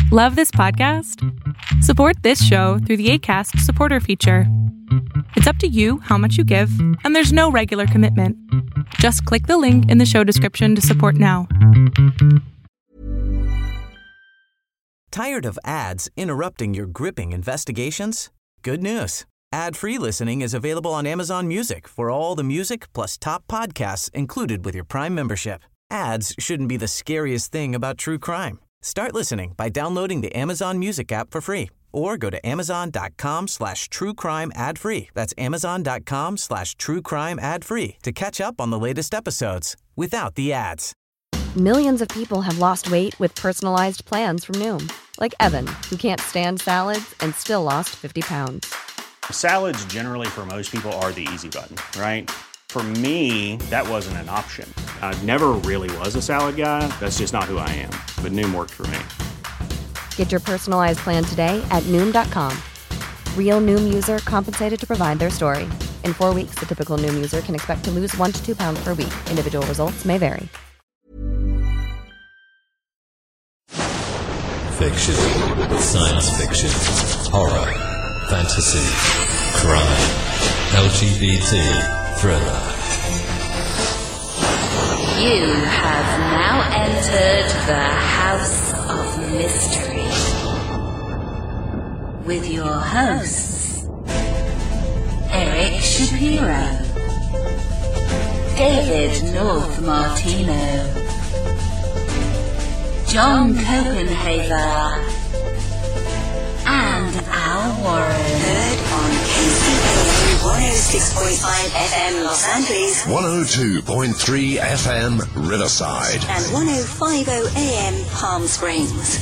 Love this podcast? Support this show through the Acast supporter feature. It's up to you how much you give, and there's no regular commitment. Just click the link in the show description to support now. Tired of ads interrupting your gripping investigations? Good news. Ad-free listening is available on Amazon Music for all the music plus top podcasts included with your Prime membership. Ads shouldn't be the scariest thing about true crime. Start listening by downloading the Amazon Music app for free or go to amazon.com/truecrime ad-free. That's amazon.com/truecrime ad-free to catch up on the latest episodes without the ads. Millions of people have lost weight with personalized plans from Noom. Like Evan, who can't stand salads and still lost 50 pounds. Salads generally for most people are the easy button, right? For me, that wasn't an option. I never really was a salad guy. That's just not who I am. But Noom worked for me. Get your personalized plan today at Noom.com. Real Noom user compensated to provide their story. In 4 weeks, the typical Noom user can expect to lose 1 to 2 pounds per week. Individual results may vary. Fiction, science fiction, horror, fantasy, crime, LGBT, thriller. You have now entered the House of Mystery with your hosts, Eric Shapiro, David North Martino, John Copenhaver, and Al Warren. Heard on KCAA 106.5 FM Los Angeles, 102.3 FM Riverside, and 105.0 AM Palm Springs.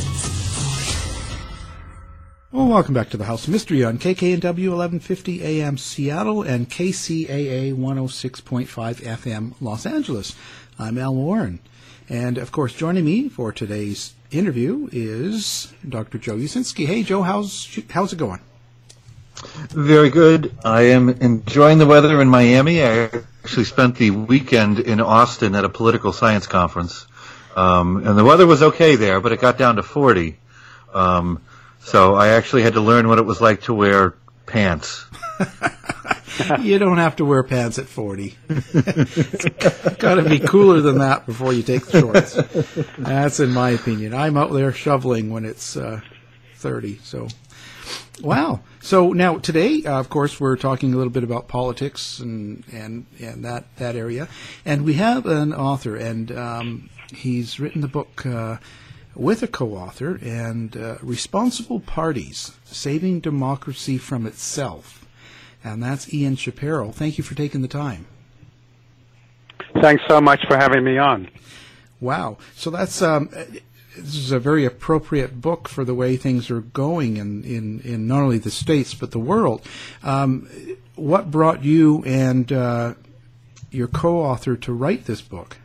Well, welcome back to the House of Mystery on KKNW 1150 AM Seattle and KCAA 106.5 FM Los Angeles. I'm Al Warren. And, of course, joining me for today's interview is Dr. Joe Usinski. Hey, Joe, how's it going? Very good. I am enjoying the weather in Miami. I actually spent the weekend in Austin at a political science conference. And the weather was okay there, but it got down to 40. So I actually had to learn what it was like to wear pants. You don't have to wear pants at 40. It's got to be cooler than that before you take the shorts. That's in my opinion. I'm out there shoveling when it's 30. So, wow. So now today, of course, we're talking a little bit about politics and that area. And we have an author, and he's written the book with a co-author, and Responsible Parties, Saving Democracy from Itself. And that's Ian Shapiro. Thank you for taking the time. Thanks so much for having me on. Wow. So that's this is a very appropriate book for the way things are going in not only the States but the world. What brought you and your co-author to write this book?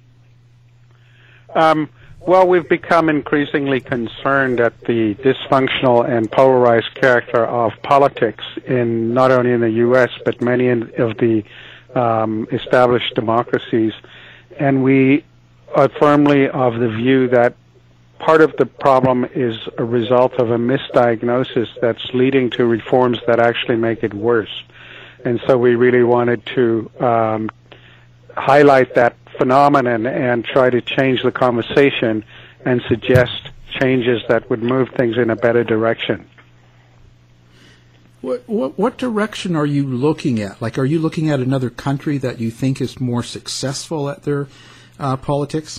Well, we've become increasingly concerned at the dysfunctional and polarized character of politics in not only in the U.S. but many of the established democracies, and we are firmly of the view that part of the problem is a result of a misdiagnosis that's leading to reforms that actually make it worse. And so we really wanted to highlight that phenomenon and try to change the conversation and suggest changes that would move things in a better direction. What direction are you looking at? Like, are you looking at another country that you think is more successful at their politics?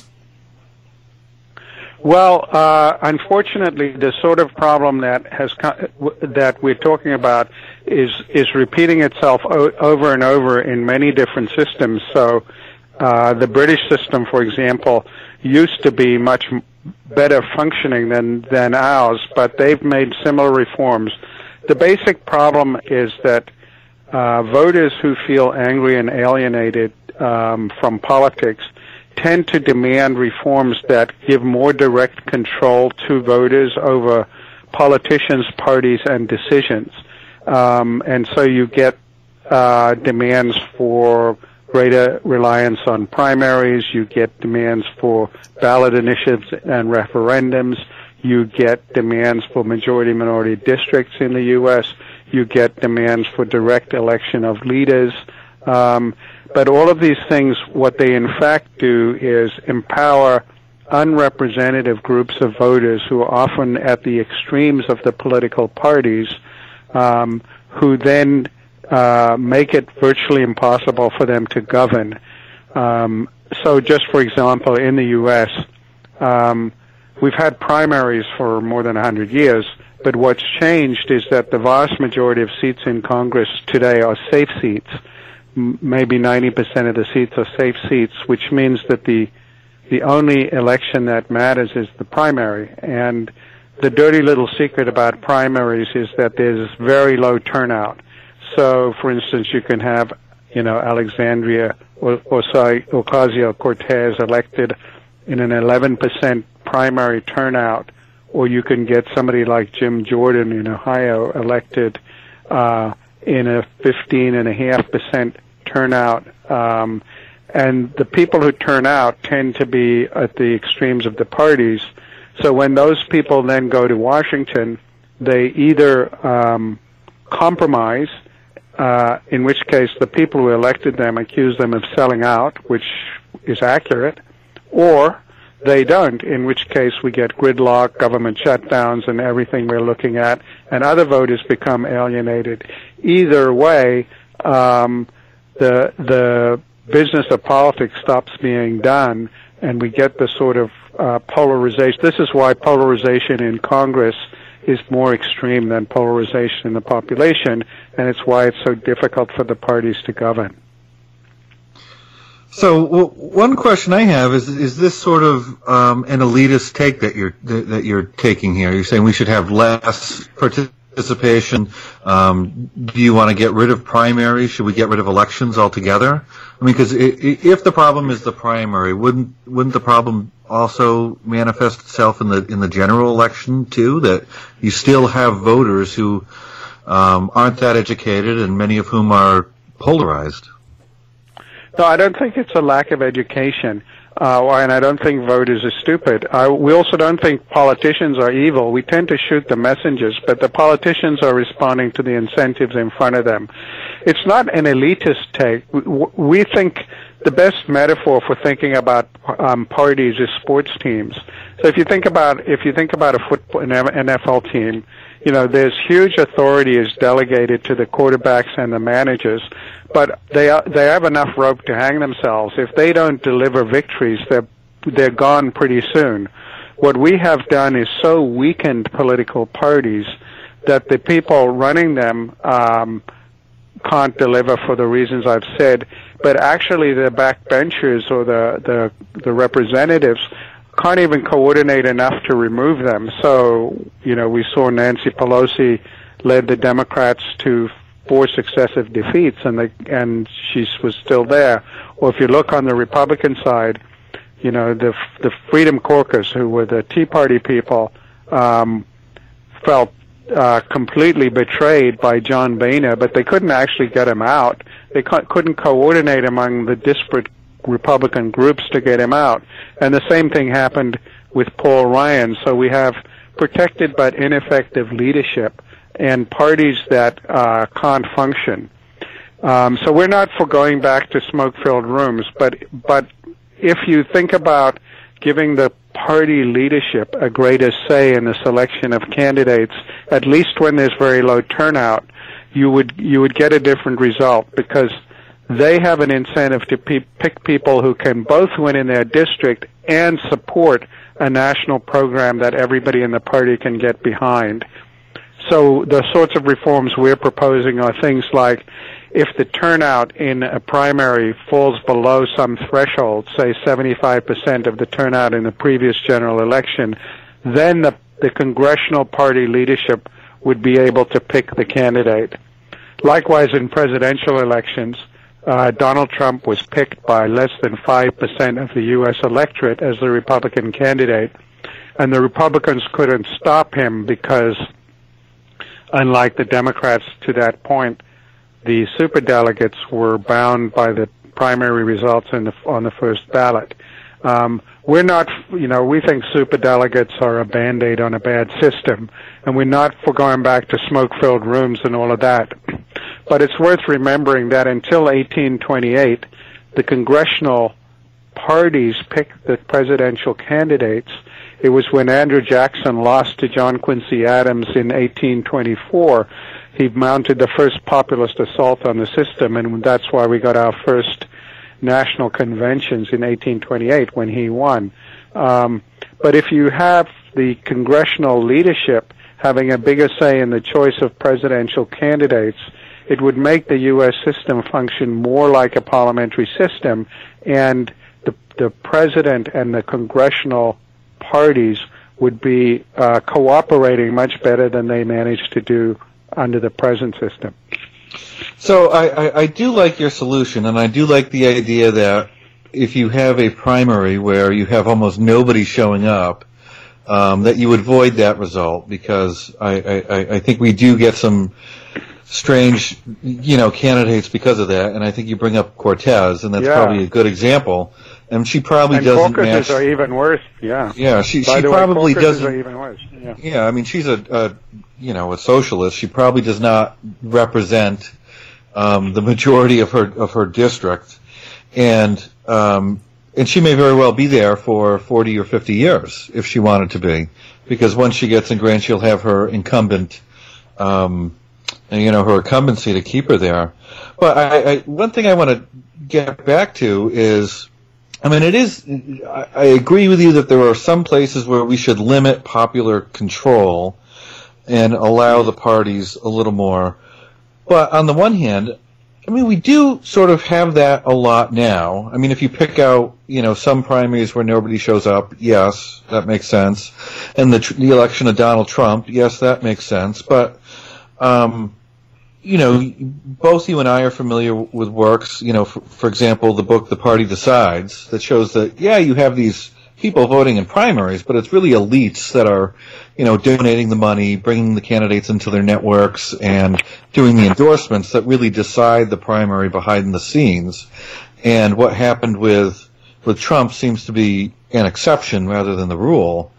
Well, unfortunately, the sort of problem that we're talking about is repeating itself over and over in many different systems. So, the British system, for example, used to be much better functioning than ours, but they've made similar reforms. The basic problem is that voters who feel angry and alienated from politics tend to demand reforms that give more direct control to voters over politicians, parties, and decisions. And so you get demands for greater reliance on primaries, you get demands for ballot initiatives and referendums, You get demands for majority-minority districts in the U.S. You get demands for direct election of leaders. But all of these things, what they in fact do is empower unrepresentative groups of voters who are often at the extremes of the political parties, who then make it virtually impossible for them to govern. So just for example, in the U.S., we've had primaries for more than 100 years, but what's changed is that the vast majority of seats in Congress today are safe seats. Maybe 90% of the seats are safe seats, which means that the only election that matters is the primary. And the dirty little secret about primaries is that there's very low turnout. So, for instance, you can have, Alexandria Ocasio-Cortez elected in an 11% primary turnout, or you can get somebody like Jim Jordan in Ohio elected in a 15.5% turnout. And the people who turn out tend to be at the extremes of the parties. So when those people then go to Washington, they either compromise, in which case the people who elected them accuse them of selling out, which is accurate, or they don't, in which case we get gridlock, government shutdowns, and everything we're looking at, and other voters become alienated. Either way, the business of politics stops being done, and we get the sort of polarization. This is why polarization in Congress is more extreme than polarization in the population, and it's why it's so difficult for the parties to govern. So one question I have is this sort of an elitist take that you're taking here? You're saying we should have less participation. Do you want to get rid of primaries? Should we get rid of elections altogether? I mean, because if the problem is the primary, wouldn't the problem also manifest itself in the general election too? That you still have voters who aren't that educated, and many of whom are polarized. No, I don't think it's a lack of education, and I don't think voters are stupid. We also don't think politicians are evil. We tend to shoot the messengers, but the politicians are responding to the incentives in front of them. It's not an elitist take. We think the best metaphor for thinking about parties is sports teams. So if you think about an NFL team, there's huge authority is delegated to the quarterbacks and the managers, but they have enough rope to hang themselves. If they don't deliver victories, they're gone pretty soon. What we have done is so weakened political parties that the people running them can't deliver for the reasons I've said, but actually the backbenchers or the representatives can't even coordinate enough to remove them. So, we saw Nancy Pelosi led the Democrats to 4 successive defeats, and she was still there. Or if you look on the Republican side, the Freedom Caucus, who were the Tea Party people, felt completely betrayed by John Boehner, but they couldn't actually get him out. They couldn't coordinate among the disparate Republican groups to get him out. And the same thing happened with Paul Ryan. So we have protected but ineffective leadership and parties that can't function. So we're not for going back to smoke-filled rooms, but if you think about giving the party leadership a greater say in the selection of candidates, at least when there's very low turnout, you would get a different result, because they have an incentive to pick people who can both win in their district and support a national program that everybody in the party can get behind. So the sorts of reforms we're proposing are things like, if the turnout in a primary falls below some threshold, say 75% of the turnout in the previous general election, then the congressional party leadership would be able to pick the candidate. Likewise, in presidential elections, Donald Trump was picked by less than 5% of the U.S. electorate as the Republican candidate, and the Republicans couldn't stop him because, unlike the Democrats to that point, the superdelegates were bound by the primary results on the first ballot. We're not, we think superdelegates are a Band-Aid on a bad system, and we're not for going back to smoke-filled rooms and all of that. But it's worth remembering that until 1828, the congressional parties picked the presidential candidates. It was when Andrew Jackson lost to John Quincy Adams in 1824, he mounted the first populist assault on the system, and that's why we got our first national conventions in 1828 when he won. But if you have the congressional leadership having a bigger say in the choice of presidential candidates, it would make the U.S. system function more like a parliamentary system, and the president and the congressional parties would be cooperating much better than they managed to do under the present system. So I do like your solution, and I do like the idea that if you have a primary where you have almost nobody showing up, that you would void that result, because I think we do get some strange, candidates because of that, and I think you bring up Cortez, and that's probably a good example. And she probably doesn't match. Caucuses are even worse. Yeah. Yeah, she probably doesn't. Are even worse. Yeah. Yeah, I mean, she's a socialist. She probably does not represent the majority of her district, and she may very well be there for 40 or 50 years if she wanted to be, because once she gets ingrained, she'll have her incumbent, her incumbency to keep her there. But one thing I want to get back to is, I agree with you that there are some places where we should limit popular control and allow the parties a little more. But on the one hand, we do sort of have that a lot now. I mean, if you pick out, some primaries where nobody shows up, yes, that makes sense. And the election of Donald Trump, yes, that makes sense. But, both you and I are familiar with works, for example, the book The Party Decides, that shows that, you have these people voting in primaries, but it's really elites that are, donating the money, bringing the candidates into their networks, and doing the endorsements that really decide the primary behind the scenes. And what happened with Trump seems to be an exception rather than the rule.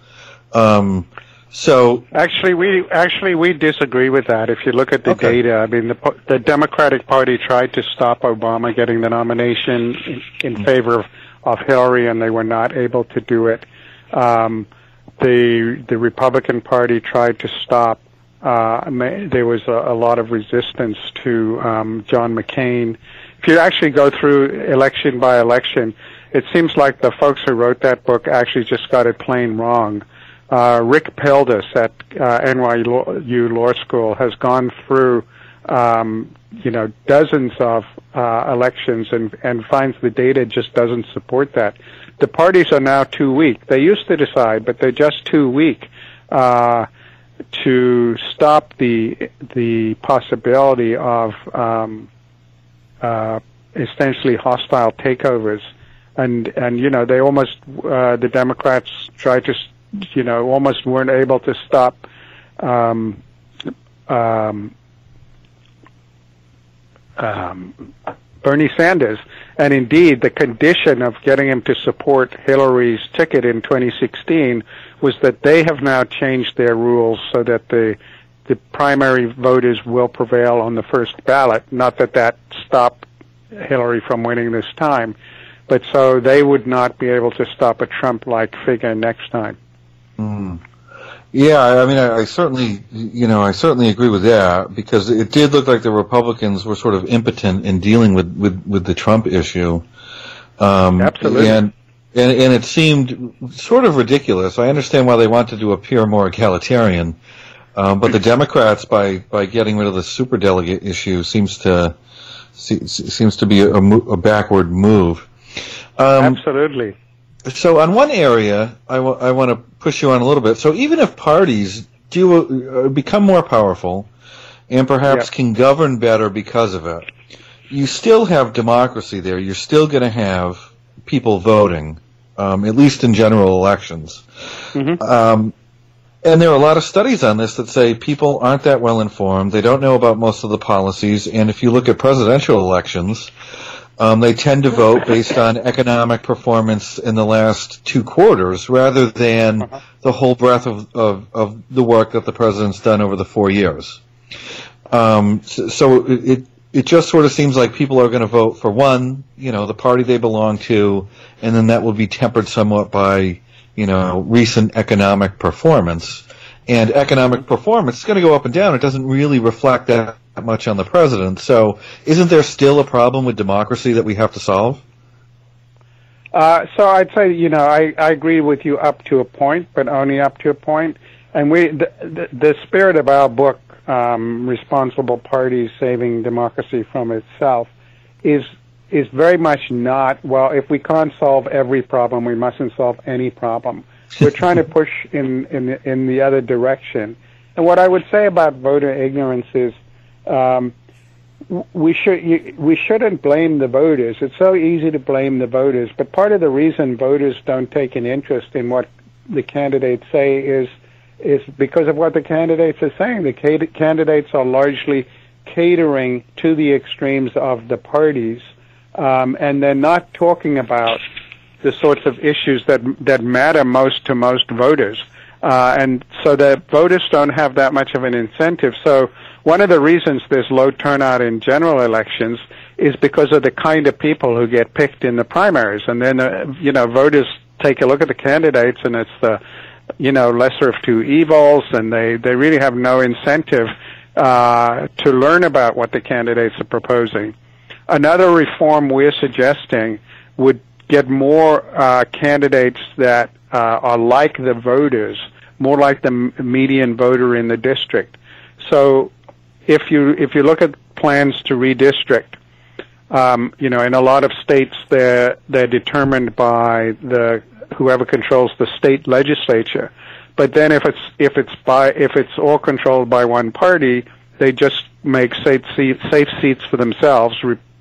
So actually, we disagree with that. If you look at the data, I mean, the Democratic Party tried to stop Obama getting the nomination in favor of Hillary, and they were not able to do it. The Republican Party tried to stop. There was a lot of resistance to John McCain. If you actually go through election by election, it seems like the folks who wrote that book actually just got it plain wrong. Rick Pildes at NYU Law School has gone through, dozens of elections and finds the data just doesn't support that. The parties are now too weak. They used to decide, but they're just too weak to stop the possibility of essentially hostile takeovers. And they almost the Democrats tried to. Almost weren't able to stop Bernie Sanders. And indeed, the condition of getting him to support Hillary's ticket in 2016 was that they have now changed their rules so that the primary voters will prevail on the first ballot. Not that stopped Hillary from winning this time, but so they would not be able to stop a Trump-like figure next time. Mm. Yeah, I mean, I certainly agree with that, because it did look like the Republicans were sort of impotent in dealing with the Trump issue. Absolutely. And it seemed sort of ridiculous. I understand why they wanted to appear more egalitarian, but the Democrats, by getting rid of the superdelegate issue, seems to be a backward move. Absolutely. So on one area, I want to push you on a little bit. So even if parties do become more powerful and perhaps can govern better because of it, you still have democracy there. You're still going to have people voting, at least in general elections. Mm-hmm. And there are a lot of studies on this that say people aren't that well informed. They don't know about most of the policies. And if you look at presidential elections, they tend to vote based on economic performance in the last 2 quarters rather than the whole breadth of the work that the president's done over the 4 years. So it just sort of seems like people are going to vote for one, the party they belong to, and then that will be tempered somewhat by, recent economic performance. And economic performance is going to go up and down. It doesn't really reflect that much on the president. So isn't there still a problem with democracy that we have to solve? So I'd say, I agree with you up to a point, but only up to a point. And the spirit of our book, Responsible Parties Saving Democracy from Itself, is very much not, well, if we can't solve every problem, we mustn't solve any problem. We're trying to push in the other direction. And what I would say about voter ignorance is we shouldn't blame the voters. It's so easy to blame the voters, but part of the reason voters don't take an interest in what the candidates say is because of what the candidates are saying. The candidates are largely catering to the extremes of the parties, and they're not talking about the sorts of issues that matter most to most voters. And so the voters don't have that much of an incentive. So one of the reasons there's low turnout in general elections is because of the kind of people who get picked in the primaries. And then, voters take a look at the candidates, and it's the, lesser of two evils, and they really have no incentive to learn about what the candidates are proposing. Another reform we're suggesting would get more candidates that are like the voters, more like the median voter in the district. So if you look at plans to redistrict, in a lot of states they're determined by whoever controls the state legislature. But then if it's all controlled by one party, they just make safe seats for themselves.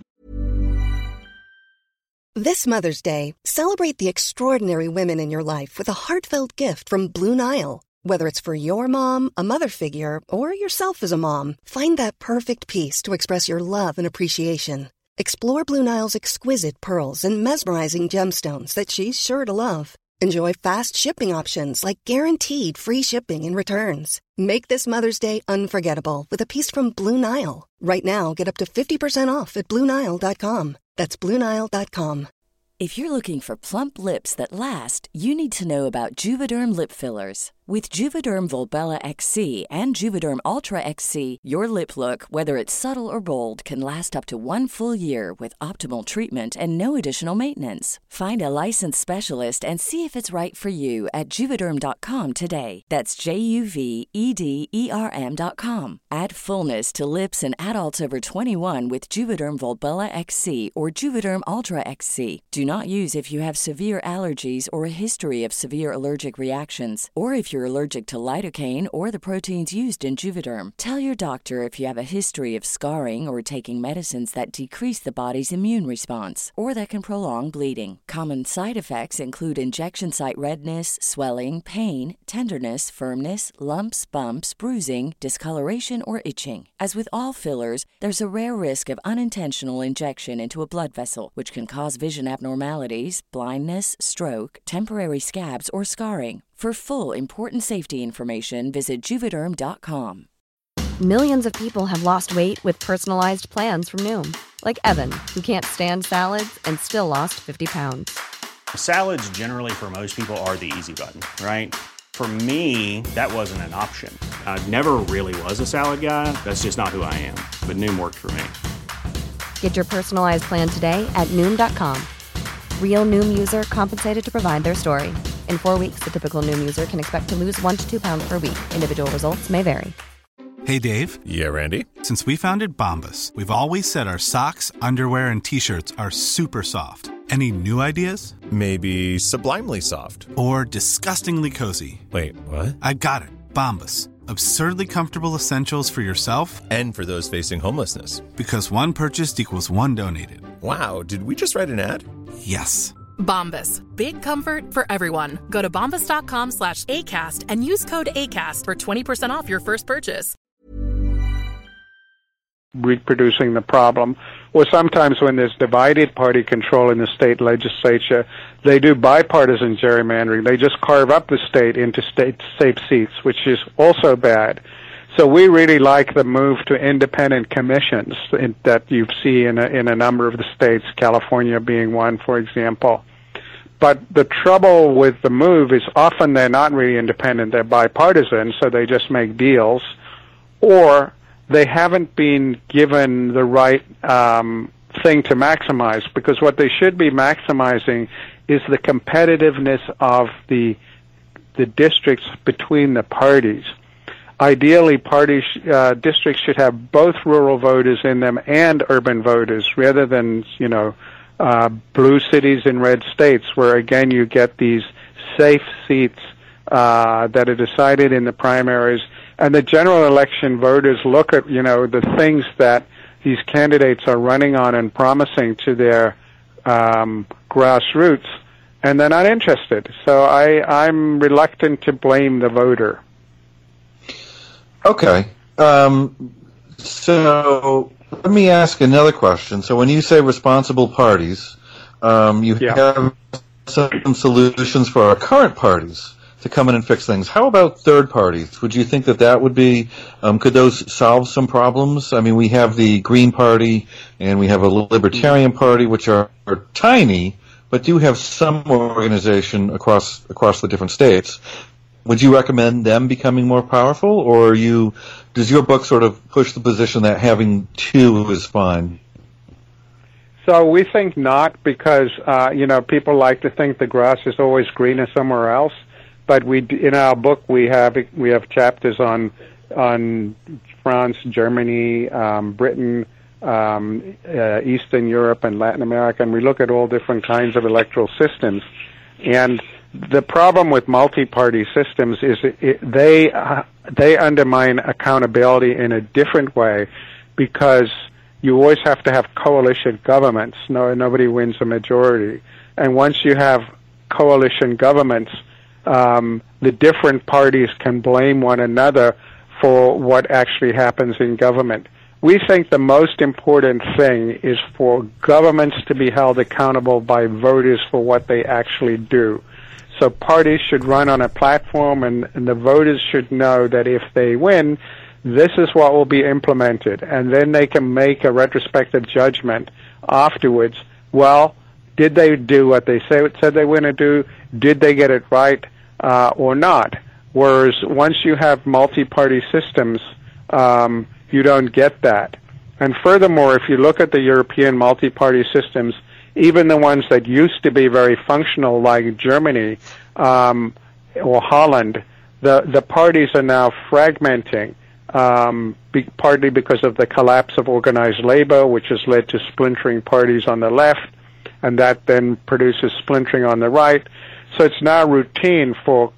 This Mother's Day, celebrate the extraordinary women in your life with a heartfelt gift from Blue Nile. Whether it's for your mom, a mother figure, or yourself as a mom, find that perfect piece to express your love and appreciation. Explore Blue Nile's exquisite pearls and mesmerizing gemstones that she's sure to love. Enjoy fast shipping options like guaranteed free shipping and returns. Make this Mother's Day unforgettable with a piece from Blue Nile. Right now, get up to 50% off at BlueNile.com. That's BlueNile.com. If you're looking for plump lips that last, you need to know about Juvederm lip fillers. With Juvederm Volbella XC and Juvederm Ultra XC, your lip look, whether it's subtle or bold, can last up to 1 full year with optimal treatment and no additional maintenance. Find a licensed specialist and see if it's right for you at Juvederm.com today. That's JUVEDERM.com. Add fullness to lips in adults over 21 with Juvederm Volbella XC or Juvederm Ultra XC. Do not use if you have severe allergies or a history of severe allergic reactions, or if you're allergic to lidocaine or the proteins used in Juvederm. Tell your doctor if you have a history of scarring or taking medicines that decrease the body's immune response or that can prolong bleeding. Common side effects include injection site redness, swelling, pain, tenderness, firmness, lumps, bumps, bruising, discoloration, or itching. As with all fillers, there's a rare risk of unintentional injection into a blood vessel, which can cause vision abnormalities, blindness, stroke, temporary scabs, or scarring. For full, important safety information, visit Juvederm.com. Millions of people have lost weight with personalized plans from Noom. Like Evan, who can't stand salads and still lost 50 pounds. Salads generally for most people are the easy button, right? For me, that wasn't an option. I never really was a salad guy. That's just not who I am. But Noom worked for me. Get your personalized plan today at Noom.com. Real Noom user compensated to provide their story. In 4 weeks, the typical Noom user can expect to lose 1 to 2 pounds per week. Individual results may vary. Hey, Dave. Yeah, Randy. Since we founded Bombas, we've always said our socks, underwear, and T-shirts are super soft. Any new ideas? Maybe sublimely soft. Or disgustingly cozy. Wait, what? I got it. Bombas. Absurdly comfortable essentials for yourself and for those facing homelessness. Because one purchased equals one donated. Wow, did we just write an ad? Yes. Bombas. Big comfort for everyone. Go to bombas.com/ACAST and use code ACAST for 20% off your first purchase. reproducing the problem. Or sometimes when there's divided party control in the state legislature, they do bipartisan gerrymandering. They just carve up the state into safe seats, which is also bad. So we really like the move to independent commissions that you see in a number of the states, California being one, for example. But the trouble with the move is often they're not really independent, they're bipartisan, so they just make deals, or they haven't been given the right thing to maximize, because what they should be maximizing is the competitiveness of the districts between the parties. Ideally, districts should have both rural voters in them and urban voters, rather than, blue cities in red states, where again you get these safe seats that are decided in the primaries, and the general election voters look at the things that these candidates are running on and promising to their grassroots, and they're not interested. So I'm reluctant to blame the voter. Okay. So let me ask another question. So when you say responsible parties, you have some solutions for our current parties to come in and fix things. How about third parties? Would you think that would be, could those solve some problems? I mean, we have the Green Party and we have a Libertarian Party, which are tiny, but do have some organization across the different states. Would you recommend them becoming more powerful, or does your book sort of push the position that having two is fine? So we think not, because people like to think the grass is always greener somewhere else. But in our book we have chapters on France, Germany, Britain, Eastern Europe, and Latin America, and we look at all different kinds of electoral systems. And the problem with multi-party systems is they undermine accountability in a different way, because you always have to have coalition governments. Nobody wins a majority. And once you have coalition governments, the different parties can blame one another for what actually happens in government. We think the most important thing is for governments to be held accountable by voters for what they actually do. So parties should run on a platform, and the voters should know that if they win, this is what will be implemented. And then they can make a retrospective judgment afterwards. Well, did they do what they said they were going to do? Did they get it right or not? Whereas once you have multi-party systems, you don't get that. And furthermore, if you look at the European multi-party systems, even the ones that used to be very functional, like Germany or Holland, the parties are now fragmenting, partly because of the collapse of organized labor, which has led to splintering parties on the left, and that then produces splintering on the right. So it's now routine for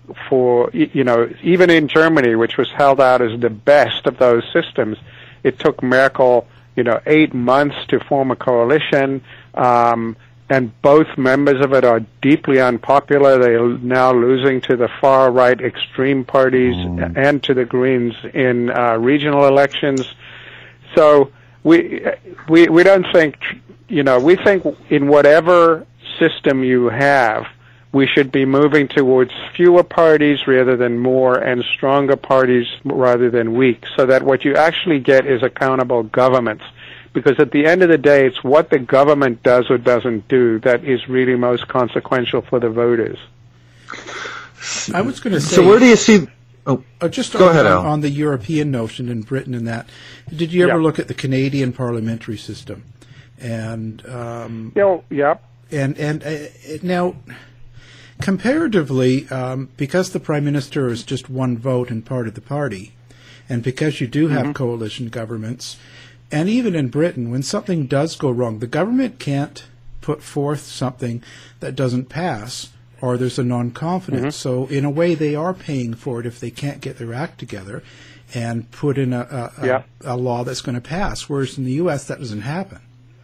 even in Germany, which was held out as the best of those systems, it took Merkel 8 months to form a coalition, and both members of it are deeply unpopular. They are now losing to the far-right extreme parties and to the Greens in regional elections. So we don't think, we think in whatever system you have, we should be moving towards fewer parties rather than more, and stronger parties rather than weak, so that what you actually get is accountable governments. Because at the end of the day, it's what the government does or doesn't do that is really most consequential for the voters. I was going to say... So where do you see... just go ahead, Al. On the European notion in Britain and that, did you ever look at the Canadian parliamentary system? And now, comparatively, because the Prime Minister is just one vote and part of the party, and because you do have coalition governments... And even in Britain, when something does go wrong, the government can't put forth something that doesn't pass, or there's a non-confidence. So in a way, they are paying for it if they can't get their act together and put in a law that's going to pass. Whereas in the U.S., that doesn't happen.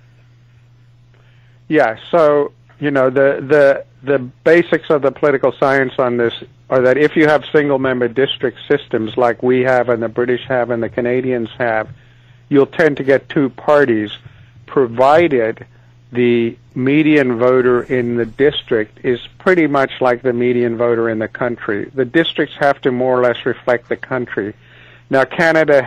Yeah, so, the basics of the political science on this are that if you have single-member district systems like we have and the British have and the Canadians have, you'll tend to get two parties, provided the median voter in the district is pretty much like the median voter in the country. The districts have to more or less reflect the country. Now, Canada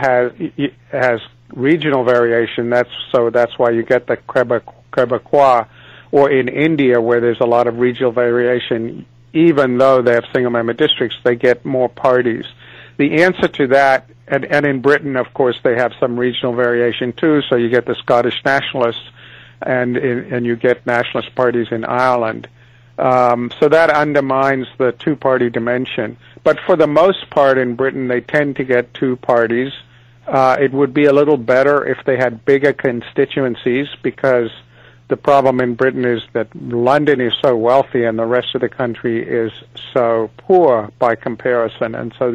has regional variation. That's why you get the Quebecois, or in India, where there's a lot of regional variation. Even though they have single-member districts, they get more parties. The answer to that, and in Britain, of course, they have some regional variation too. So you get the Scottish nationalists, and you get nationalist parties in Ireland. So that undermines the two-party dimension. But for the most part in Britain, they tend to get two parties. It would be a little better if they had bigger constituencies, because the problem in Britain is that London is so wealthy and the rest of the country is so poor by comparison. And so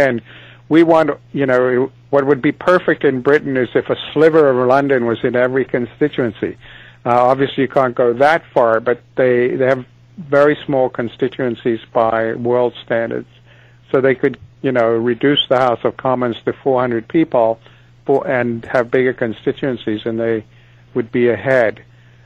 we want, what would be perfect in Britain is if a sliver of London was in every constituency. Obviously, you can't go that far, but they have very small constituencies by world standards. So they could, reduce the House of Commons to 400 people and have bigger constituencies, and they would be ahead.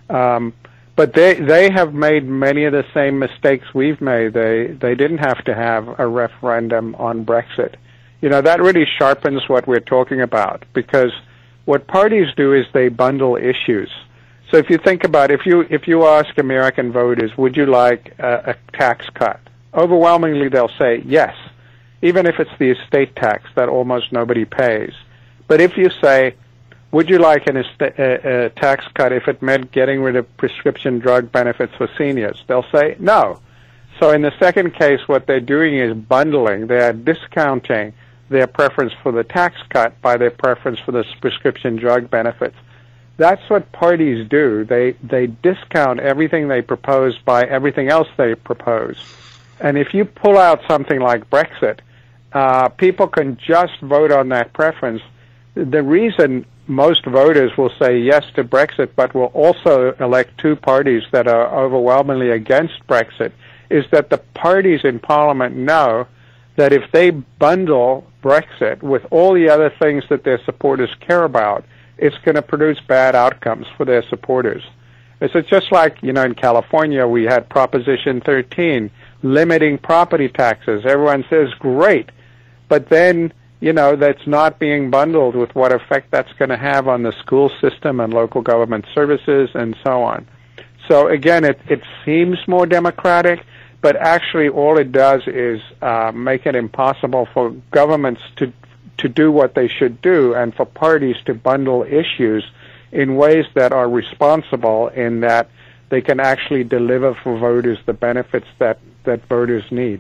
But they have made many of the same mistakes we've made. They didn't have to have a referendum on Brexit. That really sharpens what we're talking about, because what parties do is they bundle issues. So if you think about, if you ask American voters, would you like a tax cut? Overwhelmingly, they'll say yes, even if it's the estate tax that almost nobody pays. But if you say, would you like a tax cut if it meant getting rid of prescription drug benefits for seniors? They'll say no. So in the second case, what they're doing is bundling. They are discounting their preference for the tax cut by their preference for the prescription drug benefits. That's what parties do. They discount everything they propose by everything else they propose. And if you pull out something like Brexit, people can just vote on that preference. The reason most voters will say yes to Brexit, but will also elect two parties that are overwhelmingly against Brexit, is that the parties in Parliament know that if they bundle Brexit with all the other things that their supporters care about, it's going to produce bad outcomes for their supporters. It's just like, in California, we had Proposition 13, limiting property taxes. Everyone says, great. But then, that's not being bundled with what effect that's going to have on the school system and local government services and so on. So again, it seems more democratic, but actually all it does is make it impossible for governments to do what they should do, and for parties to bundle issues in ways that are responsible, in that they can actually deliver for voters the benefits that voters need.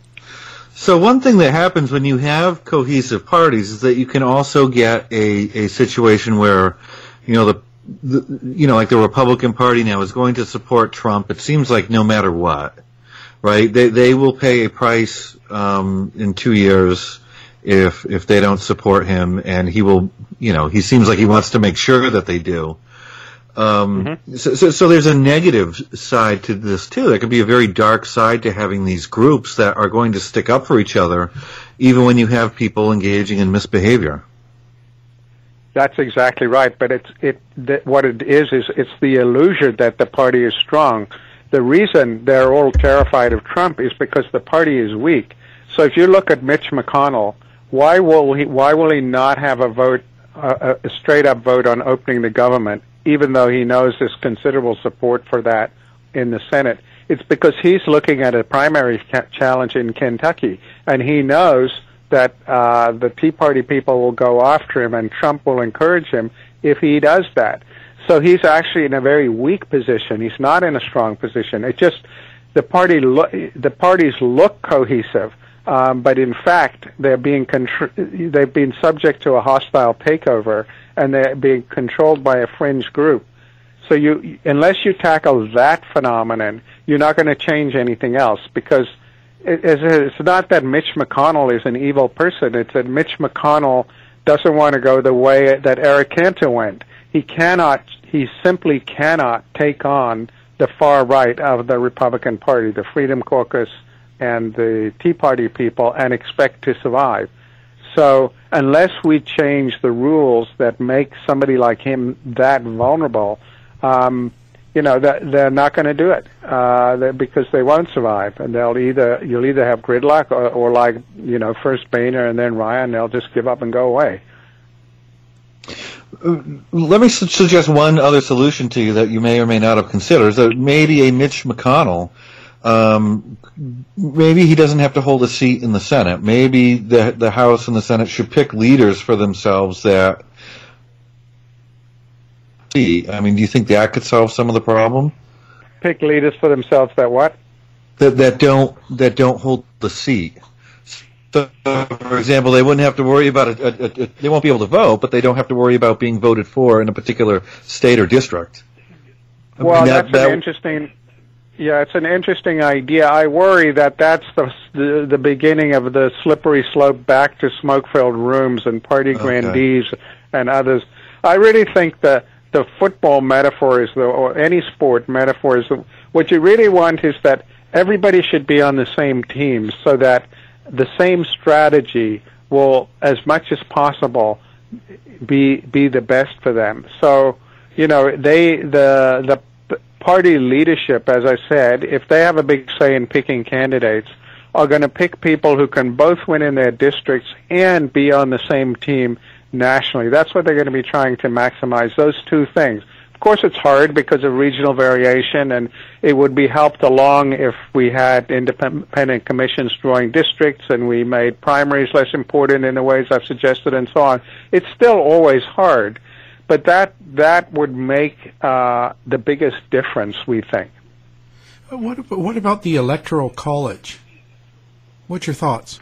So one thing that happens when you have cohesive parties is that you can also get a situation where, like the Republican Party now is going to support Trump. It seems like no matter what, right? They will pay a price in 2 years if they don't support him, and he will, he seems like he wants to make sure that they do. So there's a negative side to this too. There could be a very dark side to having these groups that are going to stick up for each other, even when you have people engaging in misbehavior. That's exactly right. But what it is it's the illusion that the party is strong. The reason they're all terrified of Trump is because the party is weak. So if you look at Mitch McConnell, why will he not have a vote, a straight up vote on opening the government, even though he knows there's considerable support for that in the Senate? It's because he's looking at a primary challenge in Kentucky, and he knows that the Tea Party people will go after him, and Trump will encourage him if he does that. So he's actually in a very weak position. He's not in a strong position. It's just the parties look cohesive, but in fact they've been subject to a hostile takeover, and they're being controlled by a fringe group. So unless you tackle that phenomenon, you're not going to change anything else, because it's not that Mitch McConnell is an evil person. It's that Mitch McConnell doesn't want to go the way that Eric Cantor went. He simply cannot take on the far right of the Republican Party, the Freedom Caucus and the Tea Party people, and expect to survive. So unless we change the rules that make somebody like him that vulnerable, they're not going to do it because they won't survive, and you'll either have gridlock or like first Boehner and then Ryan, they'll just give up and go away. Let me suggest one other solution to you that you may or may not have considered. So maybe a Mitch McConnell. Maybe he doesn't have to hold a seat in the Senate. Maybe the House and the Senate should pick leaders for themselves that. I mean, do you think that could solve some of the problem? Pick leaders for themselves that what? That don't hold the seat. So, for example, they wouldn't have to worry about they won't be able to vote, but they don't have to worry about being voted for in a particular state or district. Well, that's an interesting. Yeah, it's an interesting idea. I worry that that's the beginning of the slippery slope back to smoke-filled rooms and party grandees and others. I really think that the football metaphor is, or any sport metaphor is, what you really want is that everybody should be on the same team so that the same strategy will, as much as possible, be the best for them. So, the party leadership, as I said, if they have a big say in picking candidates, are going to pick people who can both win in their districts and be on the same team nationally. That's what they're going to be trying to maximize, those two things. Of course, it's hard because of regional variation, and it would be helped along if we had independent commissions drawing districts and we made primaries less important in the ways I've suggested and so on. It's still always hard, but that would make the biggest difference, we think. What about the Electoral College? What's your thoughts?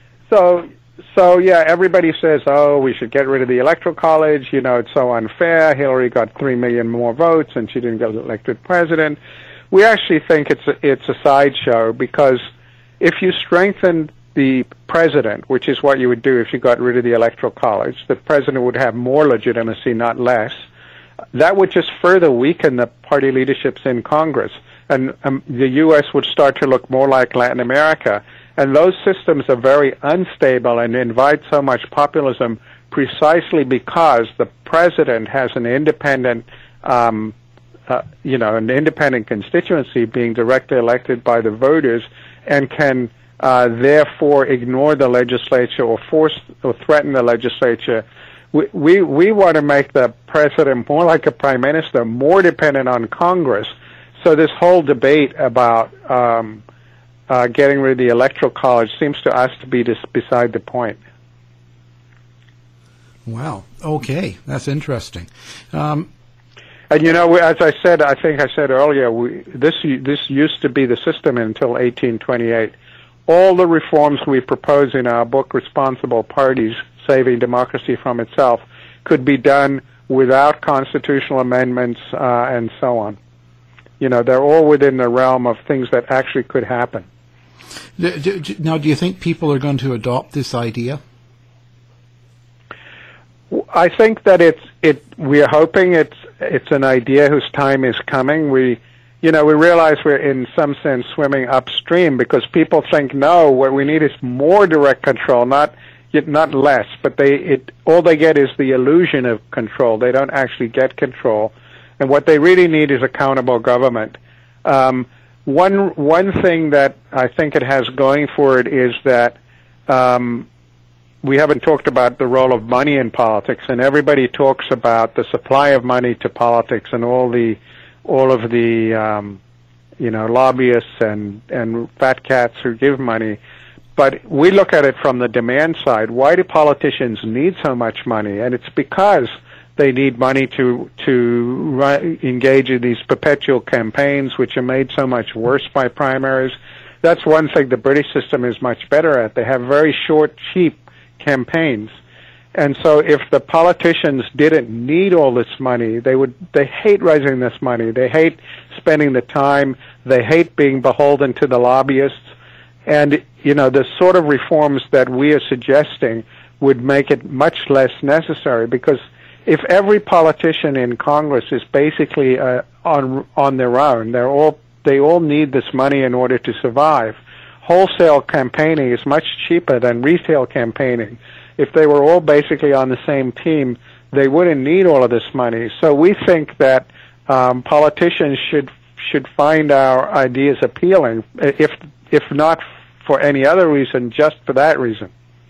So yeah, everybody says, we should get rid of the Electoral College. It's so unfair. Hillary got 3 million more votes and she didn't get elected president. We actually think it's a sideshow, because if you strengthen the president, which is what you would do if you got rid of the Electoral College, the president would have more legitimacy, not less. That would just further weaken the party leaderships in Congress, and the U.S. would start to look more like Latin America. And those systems are very unstable and invite so much populism precisely because the president has an independent, an independent constituency being directly elected by the voters, and can therefore ignore the legislature or force or threaten the legislature. We want to make the president more like a prime minister, more dependent on Congress. So this whole debate about getting rid of the Electoral College seems to us to be just beside the point. Wow. Okay, that's interesting. And as I said, I think I said earlier, this used to be the system until 1828. All the reforms we propose in our book, Responsible Parties, Saving Democracy from Itself, could be done without constitutional amendments and so on. They're all within the realm of things that actually could happen. Now, do you think people are going to adopt this idea? I think that we're hoping it's an idea whose time is coming. We realize we're in some sense swimming upstream because people think, no, what we need is more direct control, not less. But all they get is the illusion of control. They don't actually get control, and what they really need is accountable government. One thing that I think it has going for it is that we haven't talked about the role of money in politics, and everybody talks about the supply of money to politics and all of the lobbyists and fat cats who give money. But we look at it from the demand side. Why do politicians need so much money? And it's because they need money to engage in these perpetual campaigns, which are made so much worse by primaries. That's one thing the British system is much better at. They have very short, cheap campaigns. And so if the politicians didn't need all this money, they hate raising this money. They hate spending the time. They hate being beholden to the lobbyists. And, the sort of reforms that we are suggesting would make it much less necessary, because if every politician in Congress is basically on their own, they all need this money in order to survive. Wholesale campaigning is much cheaper than retail campaigning. if they were all basically on the same team, they wouldn't need all of this money. So we think that politicians should find our ideas appealing, if not for any other reason, just for that reason.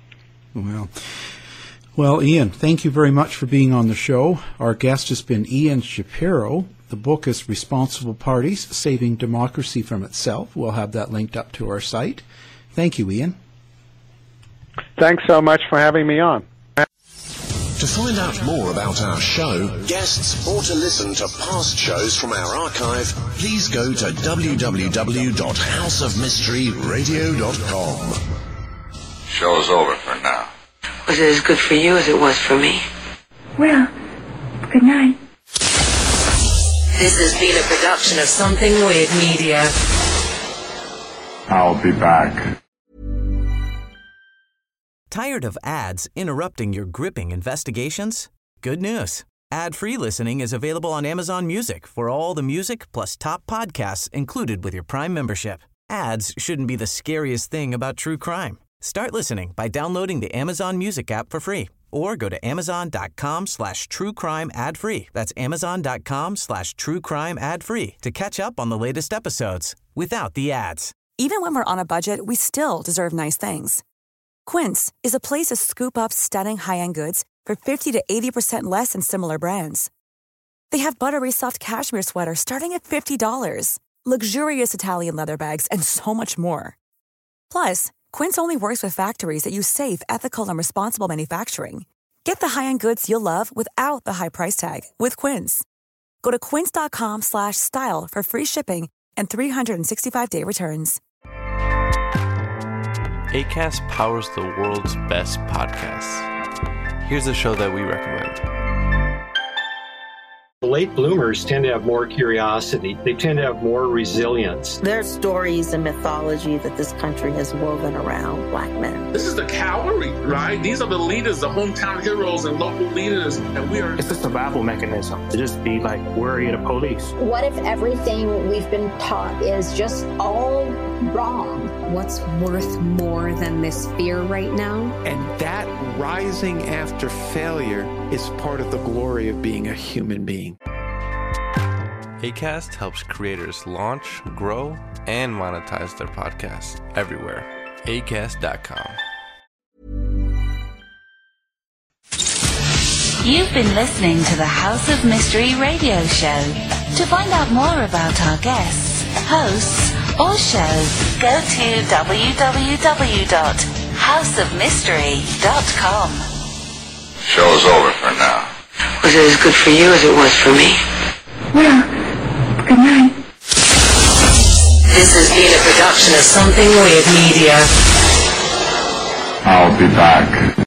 Well, Ian, thank you very much for being on the show. Our guest has been Ian Shapiro. The book is Responsible Parties, Saving Democracy from Itself. We'll have that linked up to our site. Thank you, Ian. Thanks so much for having me on. To find out more about our show, guests, or to listen to past shows from our archive, please go to www.houseofmysteryradio.com. Show's over for now. Was it as good for you as it was for me? Well, good night. This has been a production of Something Weird Media. I'll be back. Tired of ads interrupting your gripping investigations? Good news. Ad-free listening is available on Amazon Music for all the music plus top podcasts included with your Prime membership. Ads shouldn't be the scariest thing about true crime. Start listening by downloading the Amazon Music app for free or go to amazon.com/truecrime ad-free. That's amazon.com/truecrime ad-free to catch up on the latest episodes without the ads. Even when we're on a budget, we still deserve nice things. Quince is a place to scoop up stunning high-end goods for 50 to 80% less than similar brands. They have buttery soft cashmere sweaters starting at $50, luxurious Italian leather bags, and so much more. Plus, Quince only works with factories that use safe, ethical, and responsible manufacturing. Get the high-end goods you'll love without the high price tag with Quince. Go to quince.com/style for free shipping and 365-day returns. Acast powers the world's best podcasts. Here's a show that we recommend. Late bloomers tend to have more curiosity. They tend to have more resilience. There's stories and mythology that this country has woven around black men. This is the cavalry, right? These are the leaders, the hometown heroes and local leaders. And we are... It's a survival mechanism to just be like worried of police. What if everything we've been taught is just all wrong? What's worth more than this fear right now? And that rising after failure is part of the glory of being a human being. Acast helps creators launch, grow, and monetize their podcasts everywhere. Acast.com. You've been listening to the House of Mystery radio show. To find out more about our guests, hosts, or shows, go to www.houseofmystery.com. Show's over for now. Was it as good for you as it was for me? Well, good night. This has been a production of Something Weird Media. I'll be back.